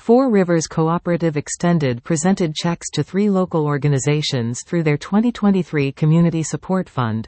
Four Rivers Cooperative Extended presented checks to 3 local organizations through their 2023 Community Support Fund.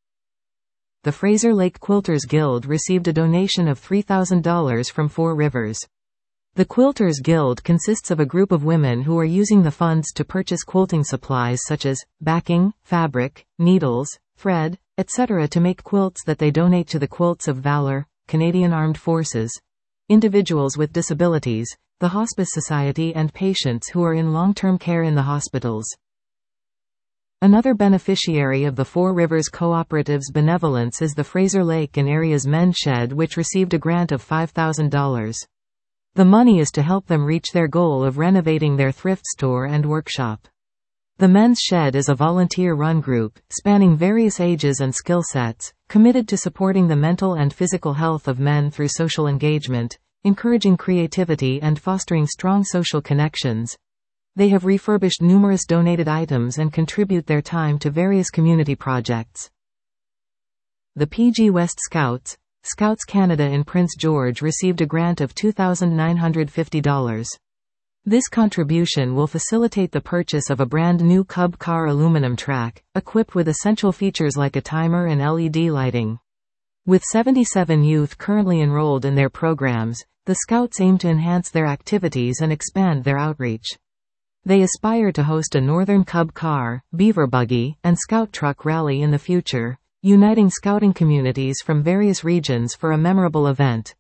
The Fraser Lake Quilters Guild received a donation of $3,000 from Four Rivers. The Quilters Guild consists of a group of women who are using the funds to purchase quilting supplies such as backing, fabric, needles, thread, etc. to make quilts that they donate to the Quilts of Valor, Canadian Armed Forces, individuals with disabilities, the Hospice Society and patients who are in long-term care in the hospitals. Another beneficiary of the Four Rivers Cooperative's benevolence is the Fraser Lake and Area's Men's Shed, which received a grant of $5,000. The money is to help them reach their goal of renovating their thrift store and workshop. The Men's Shed is a volunteer-run group, spanning various ages and skill sets, committed to supporting the mental and physical health of men through social engagement, encouraging creativity and fostering strong social connections. They have refurbished numerous donated items and contribute their time to various community projects. The PG West Scouts, Scouts Canada in Prince George received a grant of $2,950. This contribution will facilitate the purchase of a brand new Cub car aluminum track, equipped with essential features like a timer and LED lighting. With 77 youth currently enrolled in their programs, the Scouts aim to enhance their activities and expand their outreach. They aspire to host a Northern Cub car, Beaver Buggy, and Scout Truck rally in the future, uniting scouting communities from various regions for a memorable event.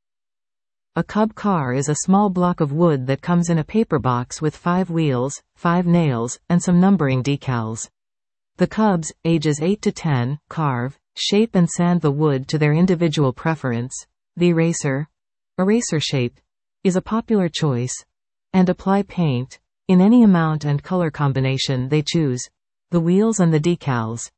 A Cub car is a small block of wood that comes in a paper box with 5 wheels, 5 nails, and some numbering decals. The Cubs, ages 8 to 10, carve, shape and sand the wood to their individual preference. The eraser shape, is a popular choice, and apply paint, in any amount and color combination they choose, the wheels and the decals.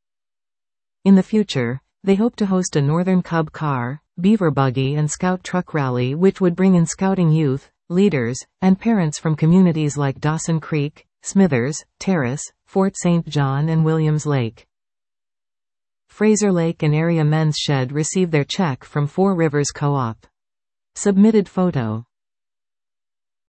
In the future, they hope to host a Northern Cub car, Beaver Buggy and Scout Truck rally which would bring in scouting youth, leaders, and parents from communities like Dawson Creek, Smithers, Terrace, Fort St. John and Williams Lake. Fraser Lake and Area Men's Shed received their check from Four Rivers Co-op. Submitted photo.